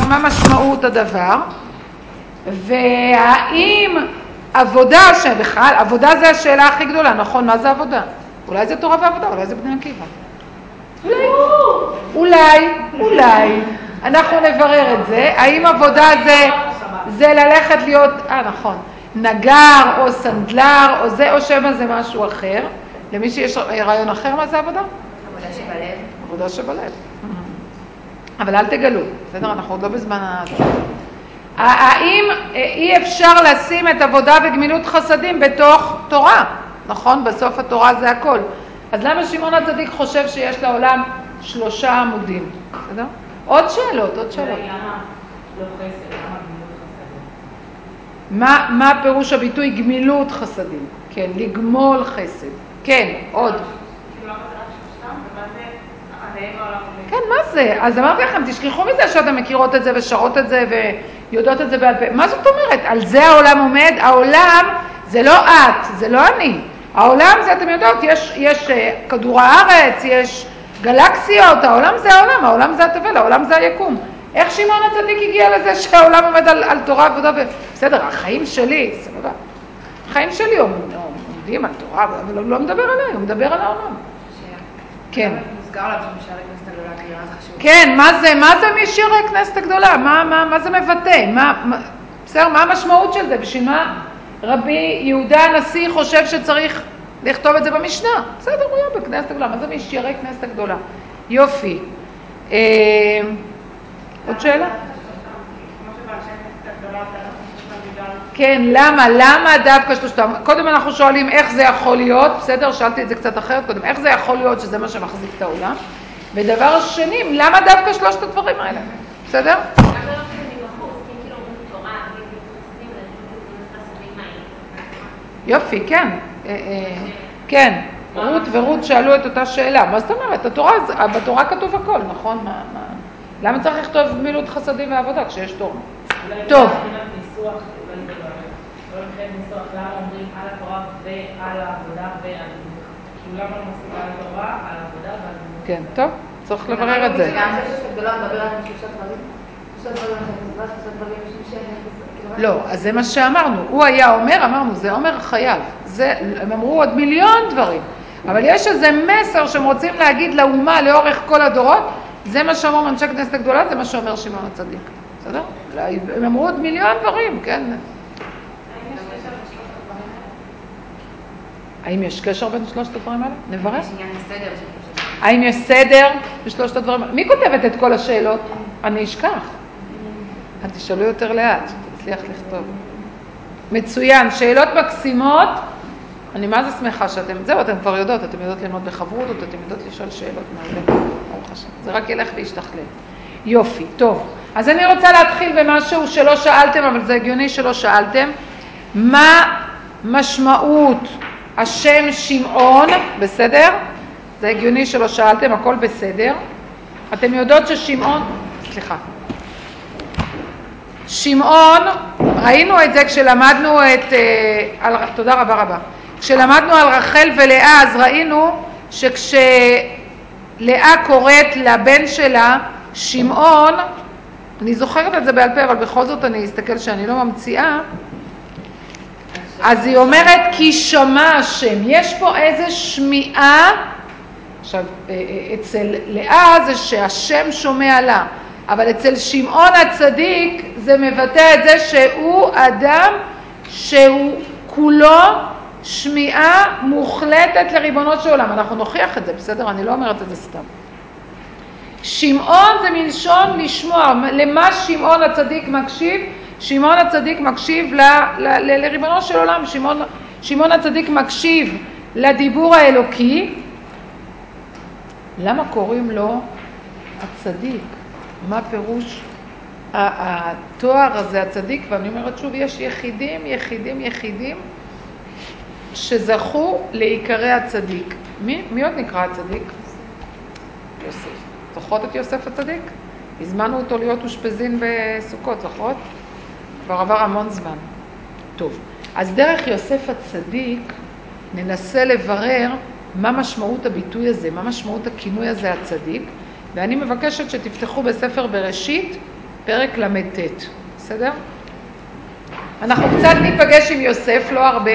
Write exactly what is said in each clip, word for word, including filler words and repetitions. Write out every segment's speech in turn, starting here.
מה משמעות הדבר, והאם עבודה שבכלל, עבודה זה השאלה הכי גדולה, נכון? מה זה עבודה? אולי זה תורה ועבודה, אולי זה בני עקיבא. אולי, אולי, אולי, אנחנו נברר את זה, האם עבודה זה, זה ללכת להיות, אה נכון, נגר או סנדלר או זה או שמה זה משהו אחר, למי שיש רעיון אחר מה זה עבודה? עבודה שבלב. עבודה שבלב. אבל אל תגלו, בסדר? אנחנו עוד לא בזמן הזה. האם אי אפשר לשים את עבודה וגמילות חסדים בתוך תורה? נכון? בסוף התורה זה הכל. אז למה שמעון הצדיק חושב שיש לעולם שלושה עמודים? בסדר? עוד שאלות, עוד שאלות. למה לא חסד? למה גמילות חסדים? מה, מה פירוש הביטוי גמילות חסדים? כן, לגמול חסד. כן, עוד. כן, מה זה? אז אמרתי לכם, תשכחו מזה שאתם מכירות את זה ושרות את זה ויודעות את זה בעל פה. מה זאת אומרת? על זה העולם עומד? העולם זה לא את, זה לא אני. העולם זה, אתם יודעות, יש, יש כדור הארץ, יש גלקסיות, העולם זה העולם, העולם זה הטבל, העולם זה היקום. איך שמעון הצדיק הגיע לזה שהעולם עומד על, על תורה עבודה ו... בסדר, החיים שלי, סבבה. החיים שלי עומדים על תורה, אבל הוא לא מדבר עליי, הוא מדבר על העולם. כן. כן, מה זה, מה זה משיעורי כנסת הגדולה? מה, מה, מה זה מבטא? מה, מה, בסדר, מה המשמעות של זה? בשביל מה רבי יהודה הנשיא חושב שצריך לכתוב את זה במשנה? בסדר, הוא יהיה בכנסת הגדולה. מה זה משיעורי כנסת הגדולה? יופי. אה, עוד שאלה? כן, למה? למה דווקא שלושתם? קודם אנחנו שואלים איך זה יכול להיות, בסדר? שאלתי את זה קצת אחרת קודם. איך זה יכול להיות שזה מה שמחזיק את העולם? ודבר שני, למה דווקא שלושת הדברים האלה? בסדר? יופי, כן. כן, רות ורות שאלו את אותה שאלה. מה זאת אומרת? התורה, בתורה כתוב הכל, נכון? מה, מה? למה צריך לכתוב גמילות חסדים ועבודה כשיש תורה? טוב. לא לכן ניסוח, למה אומרים על התורה ועל העבודה ועל גמילות? כאילו למה לא מוסיף על התורה, על העבודה ועל גמילות? כן, טוב, צריך לברר את זה. גם ששת הגדולה מדבר על שלושה דברים. שלושה דברים, שלושה דברים, שלושה דברים. לא, אז זה מה שאמרנו. הוא היה אומר, אמרנו, זה אומר חייב. זה, הם אמרו עוד מיליון דברים. אבל יש איזה מסר שהם רוצים להגיד לאומה לאורך כל הדורות, זה מה שאמרו אנשי כנסת הגדולה, זה מה שאומר שמעון הצדיק. בסדר? הם אמרו עוד מיליון דברים, כן? האם יש קשר בין שלושת הדברים האלה? נברר. יש עניין הסדר. האם יש סדר בשלושת הדברים? מי כותבת את כל השאלות? אני אשכח. אז תשאלו יותר לאט, תצליח לכתוב. מצוין, שאלות מקסימות. אני מה זה שמחה שאתם, זהו, אתם כבר יודעות, אתם יודעות ללמוד בחברותות, אתם יודעות לשאול שאלות מעולה. ברוך השם. זה רק ילך וישתכלל. יופי, טוב. אז אני רוצה להתחיל במשהו שלא שאלתם, אבל זה הגיוני שלא שאלתם. מה משמעות השם שמעון, בסדר? זה הגיוני שלא שאלתם, הכל בסדר. אתם יודעות ששמעון, סליחה. שמעון, ראינו את זה כשלמדנו את, על, תודה רבה רבה. כשלמדנו על רחל ולאה, אז ראינו שכשלאה קוראת לבן שלה, שמעון, אני זוכרת את זה בעל פה, אבל בכל זאת אני אסתכל שאני לא ממציאה, אז היא אומרת, כי שמע השם. יש פה איזה שמיעה, עכשיו, אצל לאה זה שהשם שומע לה, אבל אצל שמעון הצדיק זה מבטא את זה שהוא אדם שהוא כולו שמיעה מוחלטת לריבונו של עולם. אנחנו נוכיח את זה, בסדר? אני לא אומרת את זה סתם. שמעון זה מלשון לשמוע. למה שמעון הצדיק מקשיב? שמעון הצדיק מקשיב ל, ל, ל, לריבונו של עולם. שמעון, שמעון הצדיק מקשיב לדיבור האלוקי. למה קוראים לו הצדיק? מה פירוש התואר הזה הצדיק? ואני אומרת שוב, יש יחידים, יחידים, יחידים שזכו לעיקרי הצדיק. מי, מי עוד נקרא הצדיק? יוסף. זוכרות את יוסף הצדיק? הזמנו אותו להיות אושפזין בסוכות, זוכרות? כבר עבר המון זמן. טוב, אז דרך יוסף הצדיק ננסה לברר מה משמעות הביטוי הזה, מה משמעות הכינוי הזה הצדיק, ואני מבקשת שתפתחו בספר בראשית פרק למ"ט, בסדר? אנחנו קצת ניפגש עם יוסף, לא הרבה,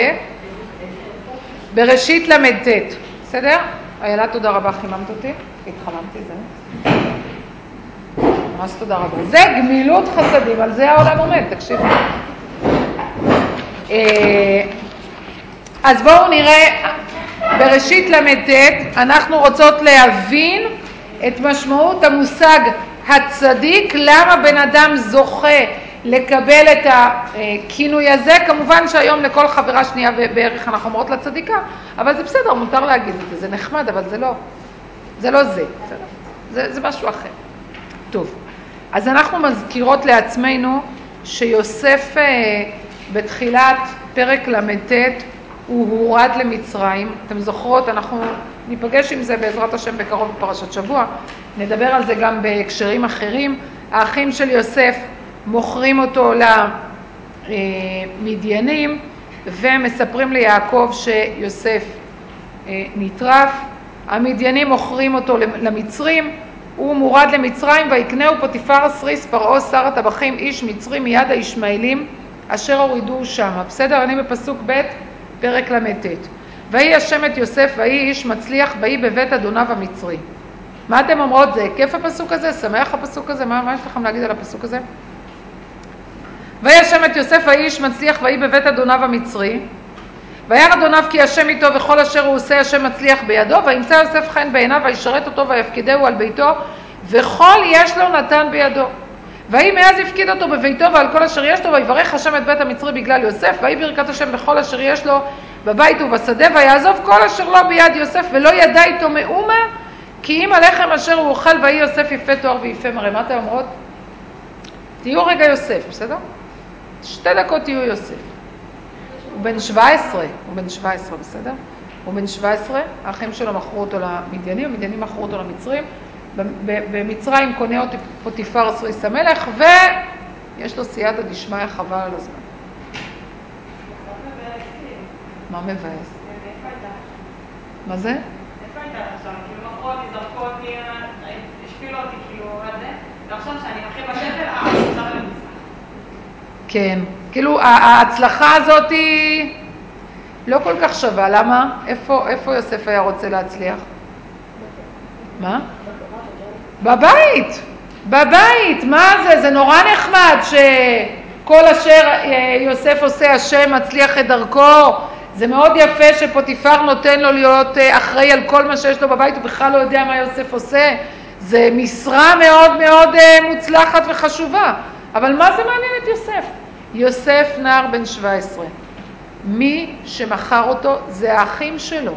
בראשית למ"ט, בסדר? איילה, תודה רבה, חיממת אותי, התחממתי, זה. ממש תודה רבה. זה גמילות חסדים, על זה העולם עומד, תקשיבו. אז בואו נראה, בראשית למ"ט אנחנו רוצות להבין את משמעות המושג הצדיק, למה בן אדם זוכה לקבל את הכינוי הזה. כמובן שהיום לכל חברה שנייה בערך אנחנו אומרות לצדיקה, אבל זה בסדר, מותר להגיד את זה, זה נחמד, אבל זה לא, זה לא זה, זה, זה משהו אחר. טוב, אז אנחנו מזכירות לעצמנו שיוסף בתחילת פרק למ"ט הוא הורד למצרים. אתם זוכרות, אנחנו ניפגש עם זה בעזרת השם בקרוב בפרשת שבוע, נדבר על זה גם בהקשרים אחרים. האחים של יוסף מוכרים אותו למדיינים ומספרים ליעקב שיוסף נטרף. המדיינים מוכרים אותו למצרים, הוא מורד למצרים, ויקנהו פוטיפר סריס פרעה שר הטבחים איש מצרי מיד הישמעאלים אשר הורידו שמה. בסדר? אני בפסוק ב' פרק למ"ט. ויהי השם את יוסף ויהי איש מצליח ויהי בבית אדוניו המצרי. מה אתם אומרות? זה כיף הפסוק הזה? שמח הפסוק הזה? מה, מה יש לכם להגיד על הפסוק הזה? ויהי השם את יוסף ויהי איש מצליח ויהי בבית אדוניו המצרי. וירא אדוניו כי השם איתו וכל אשר הוא עושה השם מצליח בידו. וימצא יוסף חן בעיניו וישרת אותו ויפקידהו על ביתו וכל יש לו נתן בידו. ויהי מאז הפקיד אותו בביתו ועל כל אשר יש לו, ויברך השם את בית המצרי בגלל יוסף. ויהי ברכת השם בכל אשר יש לו בבית ובשדה, ויעזוב כל אשר לו ביד יוסף ולא ידע איתו מאומה, כי אם הלחם אשר הוא אוכל. ויהי יוסף יפה תואר ויפה מראה. מה אתם אומרות? תהיו רגע יוסף, בסדר? שתי דקות תהיו יוסף. הוא בן שבע עשרה, הוא בן שבע עשרה, בסדר? הוא בן שבע עשרה, האחים שלו מכרו אותו למדיינים, המדיינים מכרו אותו למצרים. במצרים קונה אותי פוטיפר סריס המלך, ויש לו סייעתא דשמיא חבל על הזמן. מה מבאס? מה זה? איפה הייתה עכשיו? כאילו מכרו אותי, זרקו אותי, השפילו אותי, כאילו, על זה, ועכשיו שאני אחרי בשפל, אה, עכשיו אני מסך. כן, כאילו ההצלחה הזאת היא לא כל כך שווה. למה? איפה, איפה יוסף היה רוצה להצליח? מה? בבית, בבית. מה זה? זה נורא נחמד שכל אשר יוסף עושה השם מצליח את דרכו. זה מאוד יפה שפוטיפר נותן לו להיות אחראי על כל מה שיש לו בבית, הוא בכלל לא יודע מה יוסף עושה. זה משרה מאוד מאוד מוצלחת וחשובה. אבל מה זה מעניין את יוסף? יוסף נער בן שבע עשרה. מי שמכר אותו זה האחים שלו.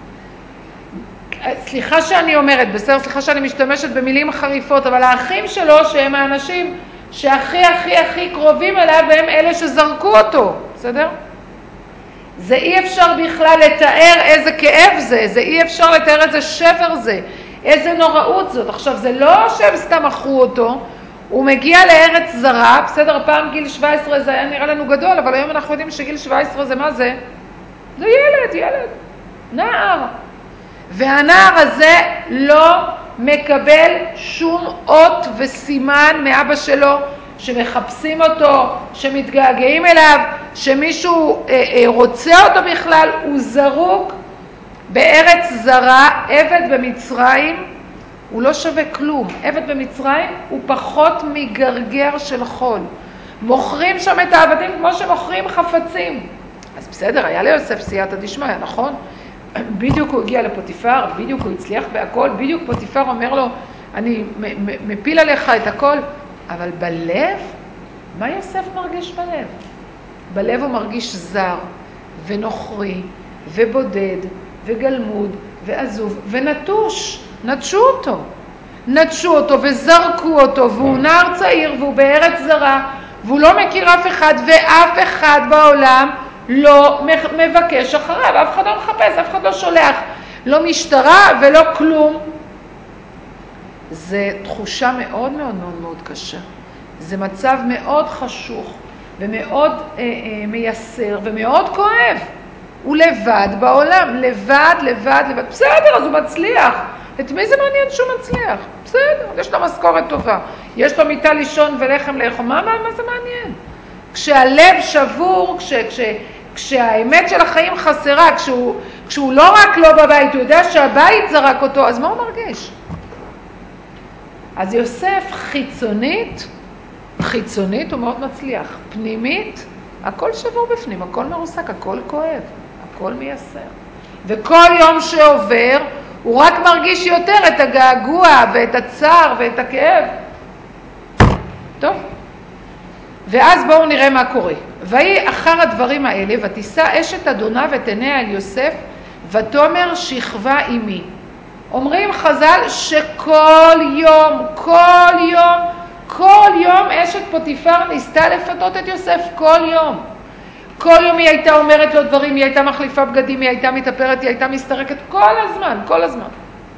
סליחה שאני אומרת, בסדר, סליחה שאני משתמשת במילים חריפות, אבל האחים שלו שהם האנשים שהכי הכי הכי קרובים אליו, והם אלה שזרקו אותו, בסדר? זה אי אפשר בכלל לתאר איזה כאב זה, זה אי אפשר לתאר איזה שבר זה, איזה נוראות זאת. עכשיו, זה לא שהם סתם מכרו אותו, הוא מגיע לארץ זרה, בסדר, פעם גיל שבע עשרה זה היה נראה לנו גדול, אבל היום אנחנו יודעים שגיל שבע עשרה זה מה זה? זה ילד, ילד, נער. והנער הזה לא מקבל שום אות וסימן מאבא שלו, שמחפשים אותו, שמתגעגעים אליו, שמישהו אה, אה, רוצה אותו בכלל. הוא זרוק בארץ זרה, עבד במצרים, הוא לא שווה כלום. עבד במצרים הוא פחות מגרגר של חול. מוכרים שם את העבדים כמו שמוכרים חפצים. אז בסדר, היה ליוסף סייעתא דשמיא, נכון? בדיוק הוא הגיע לפוטיפר, בדיוק הוא הצליח בהכל, בדיוק פוטיפר אומר לו, אני מפיל עליך את הכל. אבל בלב, מה יוסף מרגיש בלב? בלב הוא מרגיש זר ונוכרי ובודד וגלמוד ועזוב ונטוש. נטשו אותו. נטשו אותו וזרקו אותו, והוא נער צעיר והוא בארץ זרה, והוא לא מכיר אף אחד, ואף אחד בעולם לא מבקש אחריו, אף אחד לא מחפש, אף אחד לא שולח, לא משטרה ולא כלום. זה תחושה מאוד מאוד מאוד מאוד קשה. זה מצב מאוד חשוך ומאוד אה, אה, מייסר ומאוד כואב. הוא לבד בעולם, לבד, לבד, לבד. בסדר, אז הוא מצליח. את מי זה מעניין שהוא מצליח? בסדר, יש לו משכורת טובה, יש לו מיטה לישון ולחם לאכול, מה, מה, מה זה מעניין? כשהלב שבור, כש, כש, כשהאמת של החיים חסרה, כשהוא, כשהוא לא רק לא בבית, הוא יודע שהבית זרק אותו, אז מה הוא מרגיש? אז יוסף חיצונית, חיצונית הוא מאוד מצליח, פנימית, הכל שבור בפנים, הכל מרוסק, הכל כואב, הכל מייסר. וכל יום שעובר, הוא רק מרגיש יותר את הגעגוע ואת הצער ואת הכאב. טוב. ואז בואו נראה מה קורה. ויהי אחר הדברים האלה, ותישא אשת אדוניו את עיניה אל יוסף, ותאמר שכבה עמי. אומרים חז"ל שכל יום, כל יום, כל יום אשת פוטיפר ניסתה לפתות את יוסף, כל יום. כל יום היא הייתה אומרת לו דברים, היא הייתה מחליפה בגדים, היא הייתה מתאפרת, היא הייתה מסתרקת, כל הזמן, כל הזמן.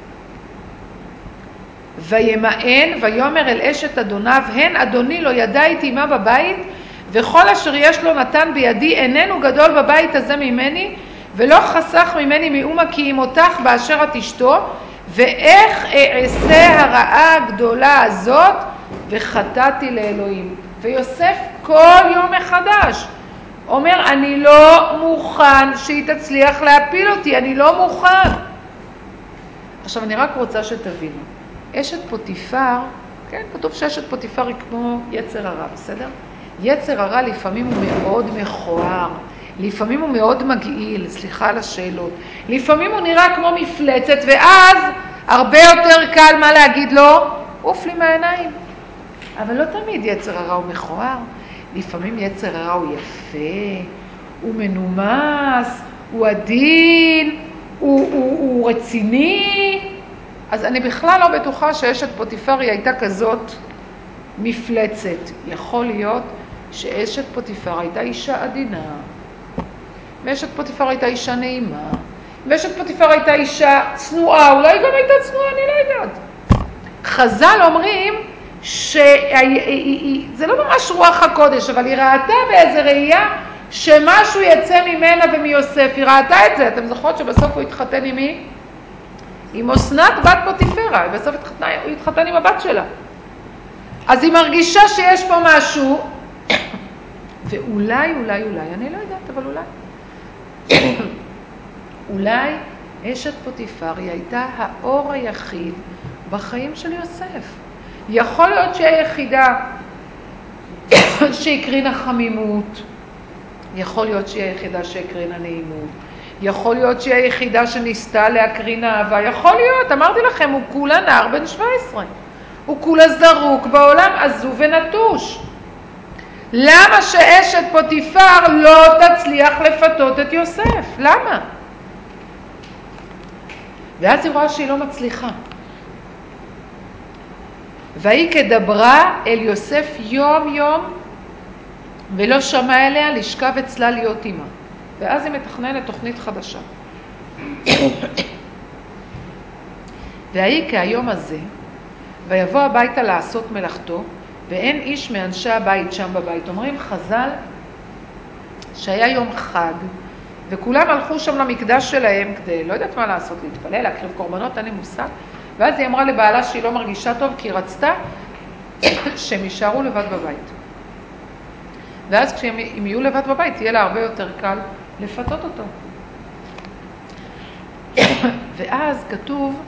וימאן ויאמר אל אשת אדוניו, הן אדוני לא ידע איתי עמה בבית, וכל אשר יש לו נתן בידי, איננו גדול בבית הזה ממני, ולא חסך ממני מאומה כי ימותך באשר את אשתו, ואיך אעשה הרעה הגדולה הזאת, וחטאתי לאלוהים. ויוסף כל יום מחדש אומר, אני לא מוכן שהיא תצליח להפיל אותי, אני לא מוכן. עכשיו אני רק רוצה שתבינו, אשת פוטיפר, כן, כתוב שאשת פוטיפר היא כמו יצר הרע, בסדר? יצר הרע לפעמים הוא מאוד מכוער, לפעמים הוא מאוד מגעיל, סליחה על השאלות, לפעמים הוא נראה כמו מפלצת, ואז הרבה יותר קל מה להגיד לו? עוף לי מהעיניים. אבל לא תמיד יצר הרע הוא מכוער, לפעמים יצר הרע הוא יפה, הוא מנומס, הוא עדין, הוא, הוא, הוא רציני. אז אני בכלל לא בטוחה שאשת פוטיפר היא הייתה כזאת מפלצת. יכול להיות שאשת פוטיפר הייתה אישה עדינה, ואשת פוטיפר הייתה אישה נעימה, ואשת פוטיפר הייתה אישה צנועה, אולי גם הייתה צנועה, אני לא יודעת. חז"ל אומרים שזה לא ממש רוח הקודש, אבל היא ראתה באיזה ראייה שמשהו יצא ממנה ומיוסף, היא ראתה את זה. אתם זוכרות שבסוף הוא התחתן עם מי? עם אסנת בת פוטיפרה, בסוף התחתנה, הוא התחתן עם הבת שלה. אז היא מרגישה שיש פה משהו, ואולי, אולי, אולי, אני לא יודעת, אבל אולי. אולי אשת פוטיפר היא הייתה האור היחיד בחיים של יוסף. יכול להיות שהיא היחידה שהקרינה חמימות, יכול להיות שהיא היחידה שהקרינה נעימות, יכול להיות שהיא היחידה שניסתה להקרין אהבה, יכול להיות, אמרתי לכם, הוא כולה נער בן שבע עשרה, הוא כולה זרוק בעולם עזוב ונטוש. למה שאשת פוטיפר לא תצליח לפתות את יוסף? למה? ואז היא רואה שהיא לא מצליחה. והיא כדברה אל יוסף יום יום, ולא שמע אליה לשכב אצלה להיות אימה. ואז היא מתכננת תוכנית חדשה. והיא כהיום הזה, ויבוא הביתה לעשות מלאכתו, ואין איש מאנשי הבית שם בבית. אומרים חז"ל שהיה יום חג, וכולם הלכו שם למקדש שלהם כדי, לא יודעת מה לעשות, להתפלל, להקריב קורבנות, אין לי מושג. ואז היא אמרה לבעלה שהיא לא מרגישה טוב, כי היא רצתה שהם יישארו לבד בבית. ואז כשהם יהיו לבד בבית, יהיה לה הרבה יותר קל לפתות אותו. ואז כתוב,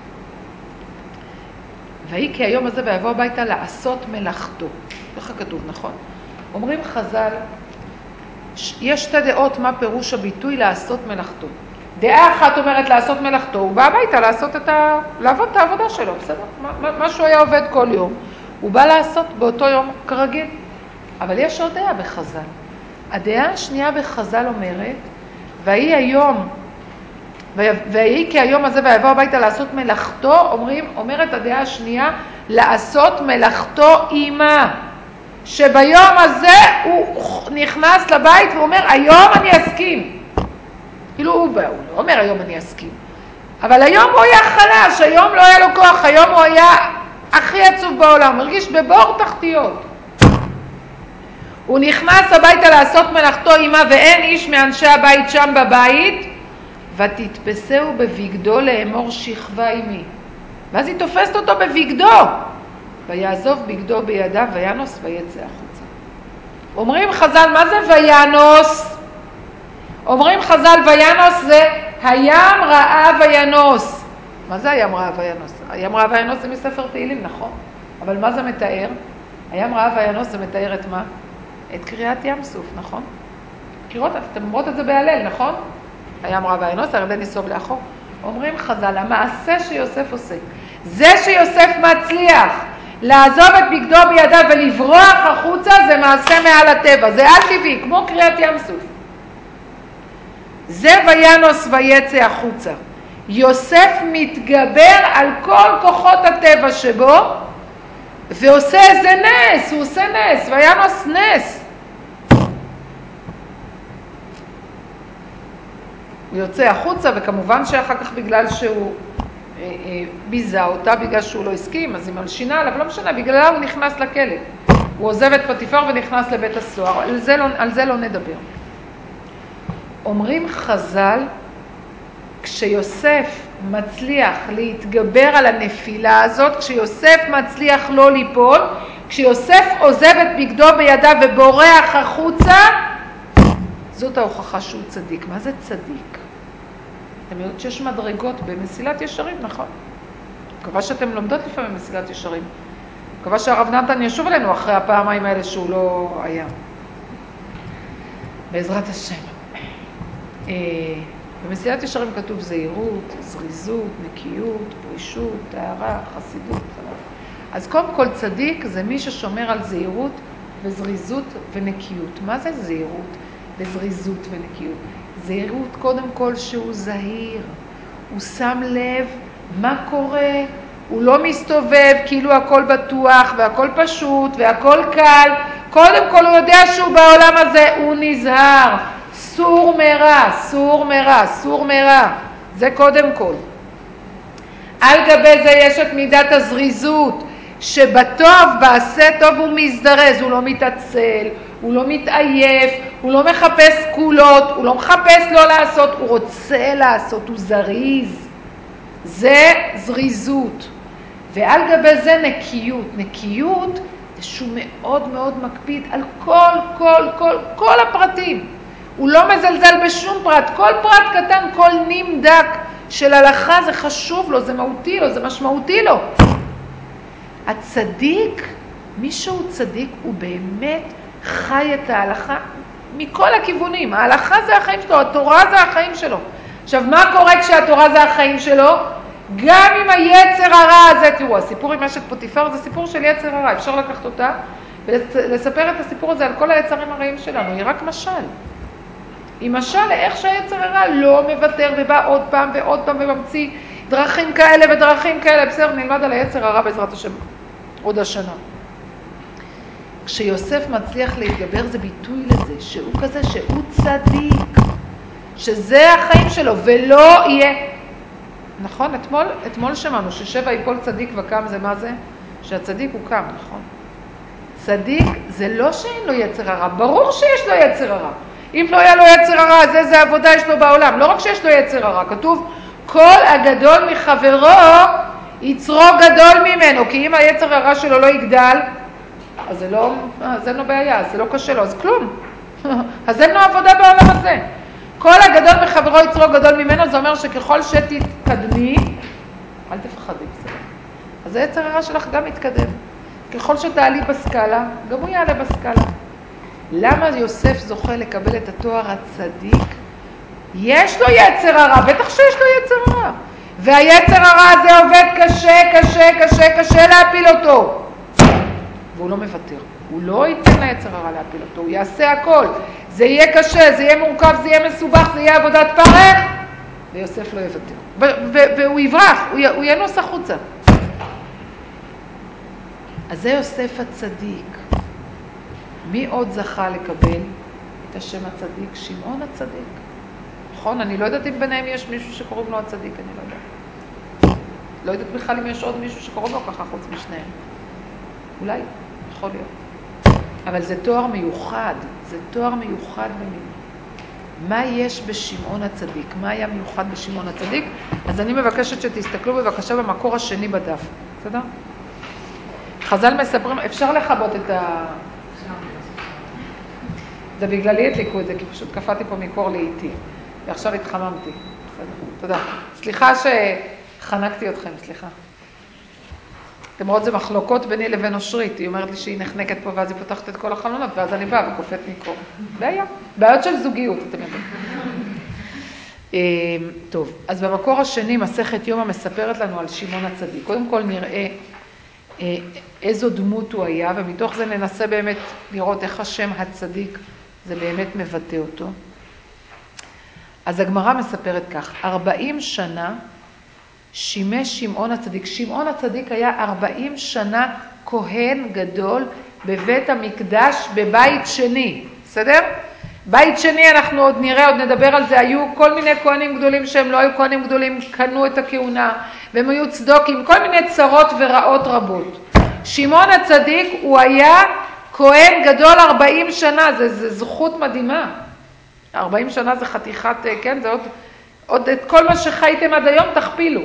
והיא כי היום הזה ויבוא הביתה לעשות מלאכתו. ככה כתוב, נכון? אומרים חז"ל, יש שתי דעות מה פירוש הביטוי לעשות מלאכתו. דעה אחת אומרת לעשות מלאכתו, הוא בא הביתה לעשות את ה... לעבוד את העבודה שלו, בסדר? מה, מה שהוא היה עובד כל יום, הוא בא לעשות באותו יום כרגיל. אבל יש עוד דעה בחז"ל. הדעה השנייה בחז"ל אומרת, והיא היום, והיא כי היום הזה ויבוא הביתה לעשות מלאכתו, אומרים, אומרת הדעה השנייה, לעשות מלאכתו אימה. שביום הזה הוא נכנס לבית ואומר, היום אני אסכים. כאילו הוא בא, הוא לא אומר היום אני אסכים. אבל היום הוא היה חלש, היום לא היה לו כוח, היום הוא היה הכי עצוב בעולם, מרגיש בבור תחתיות. הוא נכנס הביתה לעשות מלאכתו אימה ואין איש מאנשי הבית שם בבית, ותתפסהו בבגדו לאמור שכבה עמי. ואז היא תופסת אותו בבגדו. ויעזוב בגדו בידיו וינוס ויצא החוצה. אומרים חז"ל, מה זה וינוס? אומרים חז"ל, וינוס זה הים ראה וינוס. מה זה הים ראה וינוס? הים ראה וינוס זה מספר תהילים, נכון? אבל מה זה מתאר? הים ראה וינוס זה מתאר את מה? את קריאת ים סוף, נכון? קריאות, אתם אומרות את זה בהלל, נכון? הים ראה וינוס, הירדן ייסוב לאחור. אומרים חז"ל, המעשה שיוסף עושה, זה שיוסף מצליח לעזוב את בגדו בידיו ולברוח החוצה, זה מעשה מעל הטבע, זה על טבעי, כמו קריאת ים סוף. זה וינוס ויצא החוצה. יוסף מתגבר על כל כוחות הטבע שבו, ועושה איזה נס, הוא עושה נס, וינוס נס. הוא יוצא החוצה, וכמובן שאחר כך בגלל שהוא אה, אה, ביזה אותה, בגלל שהוא לא הסכים, אז היא מלשינה עליו, לא משנה, בגללה הוא נכנס לכלא. הוא עוזב את פוטיפר ונכנס לבית הסוהר, על זה לא, על זה לא נדבר. אומרים חז"ל, כשיוסף מצליח להתגבר על הנפילה הזאת, כשיוסף מצליח לא ליפול, כשיוסף עוזב את בגדו בידיו ובורח החוצה, זאת ההוכחה שהוא צדיק. מה זה צדיק? אתם יודעים שיש מדרגות במסילת ישרים, נכון? מקווה שאתם לומדות לפעמים במסילת ישרים. מקווה שהרב נתן ישוב אלינו אחרי הפעמיים האלה שהוא לא היה. בעזרת השם. במסילת ישרים כתוב זהירות, זריזות, נקיות, פרישות, טהרה, חסידות. אז קודם כל צדיק זה מי ששומר על זהירות וזריזות ונקיות. מה זה זהירות וזריזות ונקיות? זהירות קודם כל שהוא זהיר, הוא שם לב מה קורה, הוא לא מסתובב כאילו הכל בטוח והכל פשוט והכל קל. קודם כל הוא יודע שהוא בעולם הזה, הוא נזהר. סור מרע, סור מרע, סור מרע. זה קודם כל. על גבי זה יש את מידת הזריזות, שבטוב, בעשה טוב הוא מזדרז, הוא לא מתעצל, הוא לא מתעייף, הוא לא מחפש קולות, הוא לא מחפש לא לעשות, הוא רוצה לעשות, הוא זריז. זה זריזות. ועל גבי זה נקיות. נקיות זה שהוא מאוד מאוד מקפיד על כל, כל, כל, כל הפרטים. הוא לא מזלזל בשום פרט. כל פרט קטן, כל נים דק של הלכה זה חשוב לו, זה מהותי לו, זה משמעותי לו. הצדיק, מי שהוא צדיק, הוא באמת חי את ההלכה מכל הכיוונים. ההלכה זה החיים שלו, התורה זה החיים שלו. עכשיו, מה קורה כשהתורה זה החיים שלו? גם עם היצר הרע הזה, תראו, הסיפור עם אשת פוטיפר זה סיפור של יצר הרע, אפשר לקחת אותה ולספר את הסיפור הזה על כל היצרים הרעים שלנו, היא רק משל. היא משל לאיך שהיצר הרע לא מוותר ובא עוד פעם ועוד פעם וממציא דרכים כאלה ודרכים כאלה. בסדר, נלמד על היצר הרע בעזרת השם עוד השנה. כשיוסף מצליח להתגבר זה ביטוי לזה, שהוא כזה שהוא צדיק, שזה החיים שלו ולא יהיה... נכון, אתמול, אתמול שמענו ששבע יפול צדיק וקם, זה מה זה? שהצדיק הוא קם, נכון? צדיק זה לא שאין לו יצר הרע, ברור שיש לו יצר הרע. אם לא היה לו יצר הרע, אז איזה עבודה יש לו בעולם? לא רק שיש לו יצר הרע, כתוב כל הגדול מחברו יצרו גדול ממנו, כי אם היצר הרע שלו לא יגדל, אז זה לא, אז אין לו בעיה, אז זה לא קשה לו, אז כלום. אז אין לו עבודה בעולם הזה. כל הגדול מחברו יצרו גדול ממנו, זה אומר שככל שתתקדמי, אל תפחדי בסדר. אז היצר הרע שלך גם יתקדם. ככל שתעלי בסקאלה, גם הוא יעלה בסקאלה. למה יוסף זוכה לקבל את התואר הצדיק? יש לו יצר הרע, בטח שיש לו יצר הרע. והיצר הרע הזה עובד קשה, קשה, קשה, קשה להפיל אותו. והוא לא מוותר. הוא לא ייתן ליצר הרע להפיל אותו, הוא יעשה הכל. זה יהיה קשה, זה יהיה מורכב, זה יהיה מסובך, זה יהיה עבודת פרך, ויוסף לא יוותר. והוא יברח, הוא ינוס החוצה. אז זה יוסף הצדיק. מי עוד זכה לקבל את השם הצדיק? שמעון הצדיק. נכון? אני לא יודעת אם ביניהם יש מישהו שקוראים לו הצדיק, אני לא יודעת. לא יודעת בכלל אם יש עוד מישהו שקוראים לו ככה חוץ משניהם. אולי, יכול להיות. אבל זה תואר מיוחד, זה תואר מיוחד במיוחד. מה יש בשמעון הצדיק? מה היה מיוחד בשמעון הצדיק? אז אני מבקשת שתסתכלו בבקשה במקור השני בדף. בסדר? חז"ל מספרים, אפשר לכבות את ה... זה בגללי הדליקו את זה, כי פשוט קפאתי פה מקור לאיטי, ועכשיו התחממתי. בסדר, תודה. סליחה שחנקתי אתכם, סליחה. אתם רואות, זה מחלוקות ביני לבין אושרית. היא אומרת לי שהיא נחנקת פה, ואז היא פותחת את כל החלונות, ואז אני באה וקופאת מקור. בעיה. בעיות של זוגיות, אתם יודעים. טוב, אז במקור השני, מסכת יומא מספרת לנו על שמעון הצדיק. קודם כל נראה איזו דמות הוא היה, ומתוך זה ננסה באמת לראות איך השם הצדיק זה באמת מבטא אותו. אז הגמרא מספרת כך, ארבעים שנה שימש שמעון הצדיק. שמעון הצדיק היה ארבעים שנה כהן גדול בבית המקדש בבית שני. בסדר? בית שני אנחנו עוד נראה, עוד נדבר על זה, היו כל מיני כהנים גדולים שהם לא היו כהנים גדולים, קנו את הכהונה, והם היו צדוקים, כל מיני צרות ורעות רבות. שמעון הצדיק הוא היה כהן גדול ארבעים שנה, זה, זה זכות מדהימה. ארבעים שנה זה חתיכת, כן, זה עוד, עוד את כל מה שחייתם עד היום תכפילו.